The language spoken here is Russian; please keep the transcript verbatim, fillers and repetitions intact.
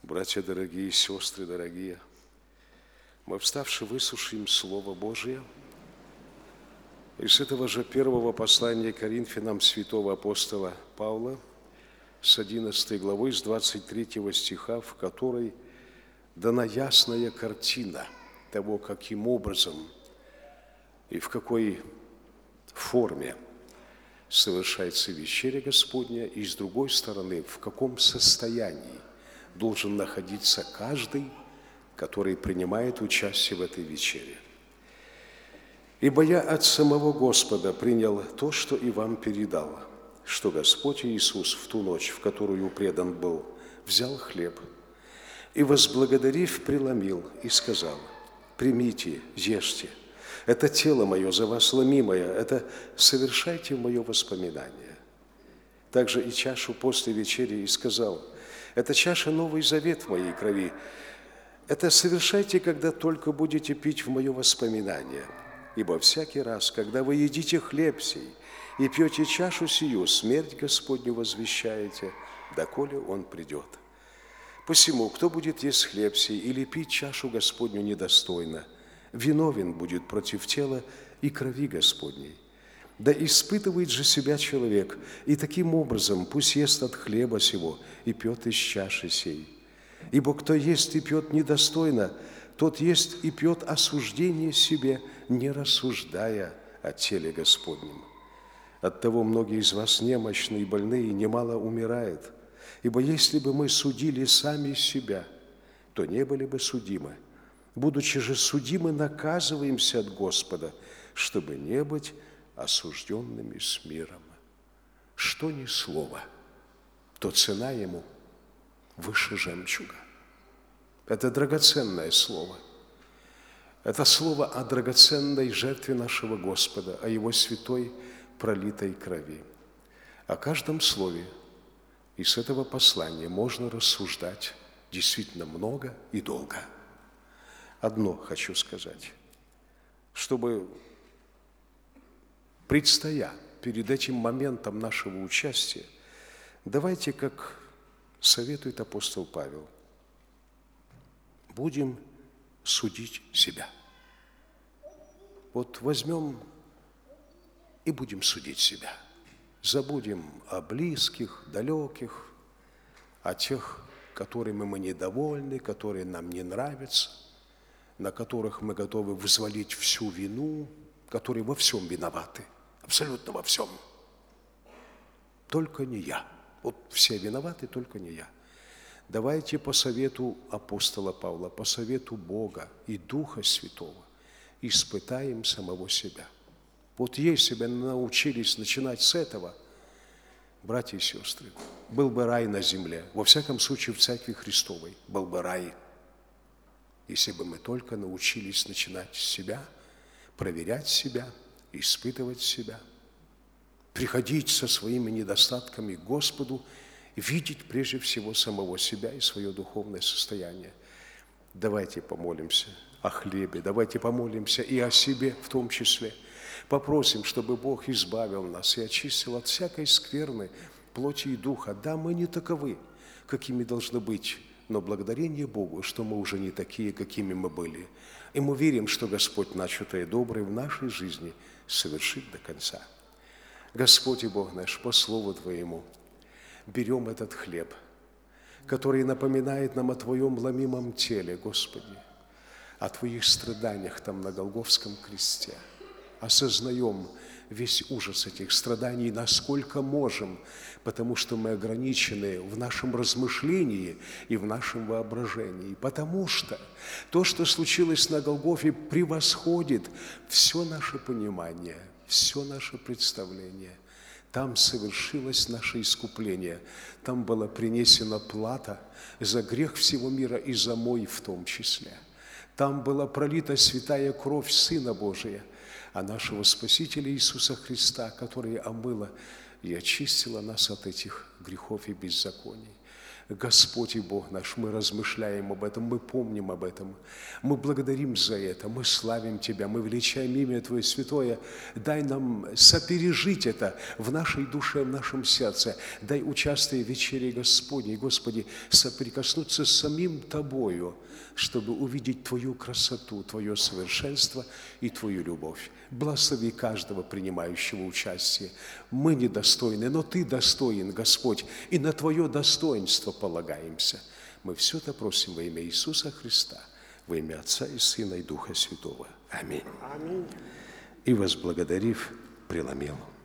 Братья дорогие, сестры дорогие, мы, вставши, выслушаем Слово Божие. Из этого же первого послания Коринфянам святого апостола Павла, с одиннадцатой главы, с двадцать третьего стиха, в которой дана ясная картина того, каким образом и в какой форме совершается вечеря Господня, и, с другой стороны, в каком состоянии должен находиться каждый, который принимает участие в этой вечере. «Ибо я от самого Господа принял то, что и вам передал, что Господь Иисус в ту ночь, в которую предан был, взял хлеб и, возблагодарив, преломил и сказал: примите, ешьте, это тело мое за вас ломимое, это совершайте в мое воспоминание. Также и чашу после вечери и сказал: это чаша новый завет в моей крови, это совершайте, когда только будете пить в мое воспоминание. Ибо всякий раз, когда вы едите хлеб сей и пьете чашу сию, смерть Господню возвещаете, доколе Он придет. Посему, кто будет есть хлеб сей или пить чашу Господню недостойно, виновен будет против тела и крови Господней. Да испытывает же себя человек, и таким образом пусть ест от хлеба сего и пьет из чаши сей. Ибо кто ест и пьет недостойно, тот ест и пьет осуждение себе, не рассуждая о теле Господнем. Оттого многие из вас немощны и больны, и немало умирает. Ибо если бы мы судили сами себя, то не были бы судимы. Будучи же судимы, наказываемся от Господа, чтобы не быть осужденными с миром. Что ни слово, то цена ему выше жемчуга. Это драгоценное слово. Это слово о драгоценной жертве нашего Господа, о Его святой пролитой крови. О каждом слове из этого послания можно рассуждать действительно много и долго. Одно хочу сказать, чтобы, предстоя перед этим моментом нашего участия, давайте, как советует апостол Павел, будем судить себя. Вот возьмем и будем судить себя. Забудем о близких, далеких, о тех, которыми мы недовольны, которые нам не нравятся, на которых мы готовы взвалить всю вину, которые во всем виноваты, абсолютно во всем. Только не я. Вот все виноваты, только не я. Давайте по совету апостола Павла, по совету Бога и Духа Святого испытаем самого себя. Вот если бы научились начинать с этого, братья и сестры, был бы рай на земле, во всяком случае в Церкви Христовой был бы рай, если бы мы только научились начинать с себя, проверять себя, испытывать себя, приходить со своими недостатками к Господу, видеть прежде всего самого себя и свое духовное состояние. Давайте помолимся о хлебе, давайте помолимся и о себе в том числе. Попросим, чтобы Бог избавил нас и очистил от всякой скверны плоти и духа. Да, мы не таковы, какими должны быть, но благодарение Богу, что мы уже не такие, какими мы были. И мы верим, что Господь начатое доброе в нашей жизни совершит до конца. Господь и Бог наш, по Слову Твоему, берем этот хлеб, который напоминает нам о Твоем ломимом теле, Господи, о Твоих страданиях там на Голгофском кресте. Осознаем весь ужас этих страданий, насколько можем, потому что мы ограничены в нашем размышлении и в нашем воображении. Потому что то, что случилось на Голгофе, превосходит все наше понимание, все наше представление. Там совершилось наше искупление. Там была принесена плата за грех всего мира и за мой в том числе. Там была пролита святая кровь Сына Божия, а нашего Спасителя Иисуса Христа, которая омыла и очистила нас от этих грехов и беззаконий. Господь и Бог наш, мы размышляем об этом, мы помним об этом. Мы благодарим за это, мы славим Тебя, мы величаем имя Твое святое. Дай нам сопережить это в нашей душе, в нашем сердце. Дай, участвуя в вечере Господней, Господи, соприкоснуться с самим Тобою, чтобы увидеть Твою красоту, Твое совершенство и Твою любовь. Благослови каждого принимающего участие. Мы недостойны, но Ты достоин, Господь, и на Твое достоинство полагаемся. Мы все это просим во имя Иисуса Христа, во имя Отца и Сына и Духа Святого. Аминь. Аминь. И, возблагодарив, преломил.